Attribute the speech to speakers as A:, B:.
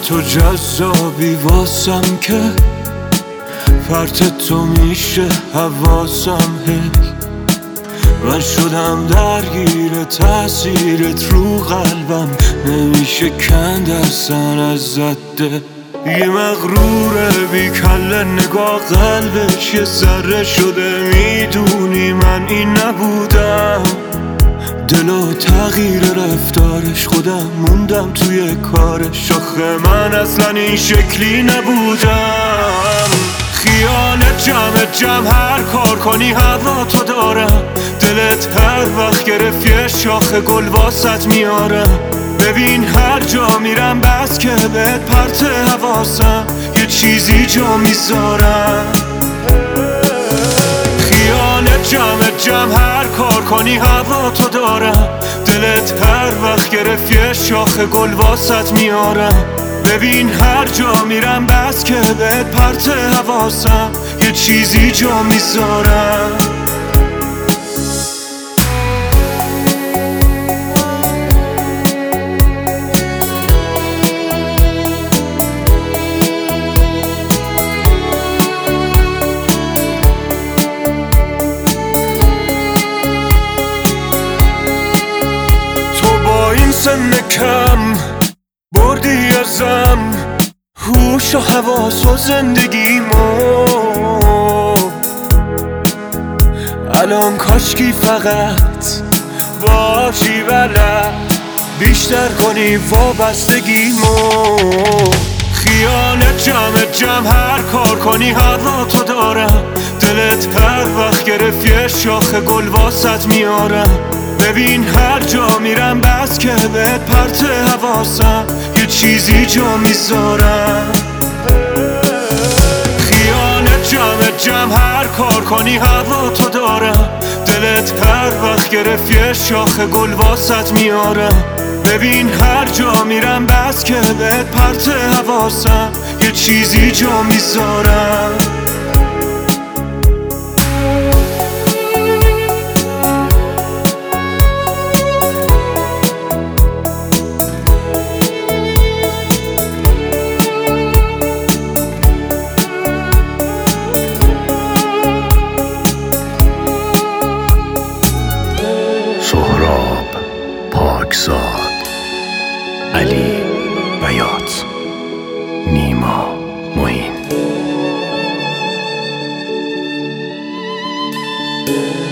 A: تو جذابی واسم که فرط تو میشه حواسم هی من شدم درگیر تأثیرت رو قلبم نمیشه کند اصلا ازت ده یه مغروره بی کله نگاه قلبش یه ذره شده میدونی من این نبودم دلو تغییر رفتارش خودم موندم توی کارش آخه من اصلا این شکلی نبودم خیال جمع هر کار کنی هوا تو دارم دلت هر وقت گرفت یه شاخه گل واسط میارم ببین هر جا میرم بس که بهت پرت حواسم یه چیزی جا میذارم خیال جمع هر کار کنی هوا تو دارم دلت هر وقت گرفت یه شاخه گل واسط میارم ببین هر جا میرم بس که بهت پرت حواسم یه چیزی جا میذارم سن کم بردی ازم هوش و حواس و زندگیمو الان کاشکی فقط باشی بلد بیشتر کنی وابستگیمو خیال جمع هر کار کنی هوا تو دارم دلت هر وقت گرفت یه شاخه گل واسط میارم ببین هر جا میرم بس که بهت پرت حواسم یه چیزی جا میذارم خیال جمع هر کار کنی هوا تو دارم دلت هر وقت گرفت یه شاخه گل واسط میارم ببین هر جا میرم بس که بهت پرت حواسم یه چیزی جا میذارم
B: سهراب پاکزاد، علی بیات، نیما معین.